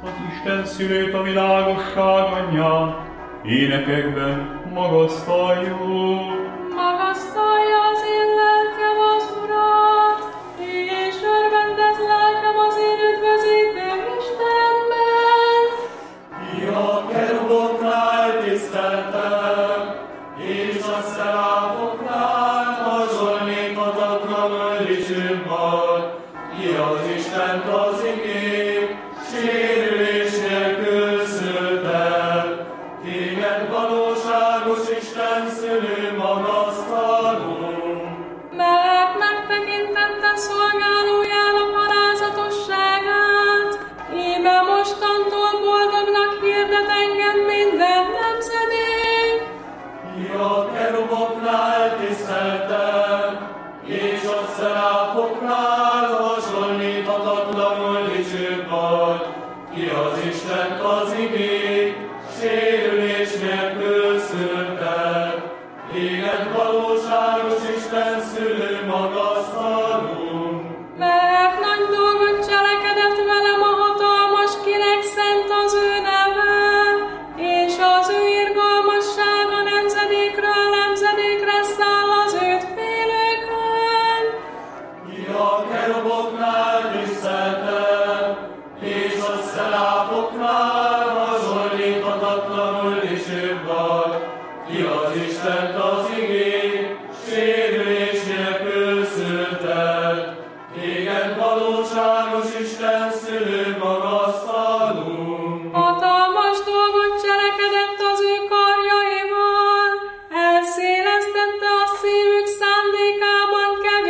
Isten szülőt, a világosság anyját, énekekben magasztaljuk. Magasztalja az én lelkem az Urat, és örvendez lelkem az én üdvözítő Istenben. A keruboknál tiszteltem, és a szeráfoknál hasonlíthatatlanul dicsőbb vagy. Ki az Istent az igény, sérülés nélkül szülted. Téged valóságos Isten szülő magasztalunk. Mert megtekintette szolgálójának alázatosságát, íme mostantól boldognak hirdet engem minden nemzedék. A keruboknál tiszteltem, és a szeráfoknál hasonlíthatatlanul dicsőbb vagy. Ki az Istent az igény, sérülés nélkül szülted. Téged valóságos Isten szülő magasztalunk. Mert nagy dolgot cselekedett velem a hatalmas, kinek szent az ő neve, és az ő irgalmassága nemzedékről nemzedékre száll az őt félőkön. A keruboknál tiszteltem, és a szeráfoknál hasonlíthatatlanul dicsőbb vagy. Ki az Istent az igény, sérülés nélkül szülted. Téged valóságos Isten szülő magasztalunk. Hatalmas dolgot cselekedett az ő karjaival, elszélesztette a szívük szándékában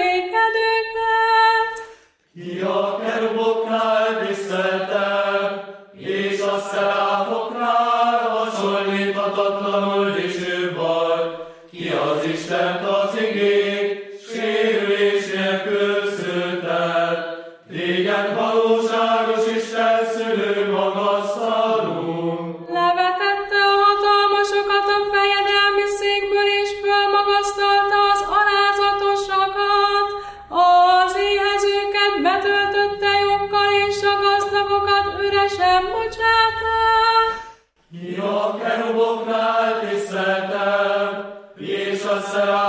kegyékedőket. A keruboknál tiszteltem, és a szeráfoknál hasonlíthatatlanul dicsőbb vagy. Ki az Istent az igény, sérülés nélkül szülted. Téged valóságos Isten szülő magasztalunk. Levetette a hatalmasokat a fejedelmi székből, és fölmagasztalta az alázatosakat. Az éhezőket betöltötte joggal, és a gazdagokat üresen bocsátta. A keruboknál tiszteltem, és a szeráfoknál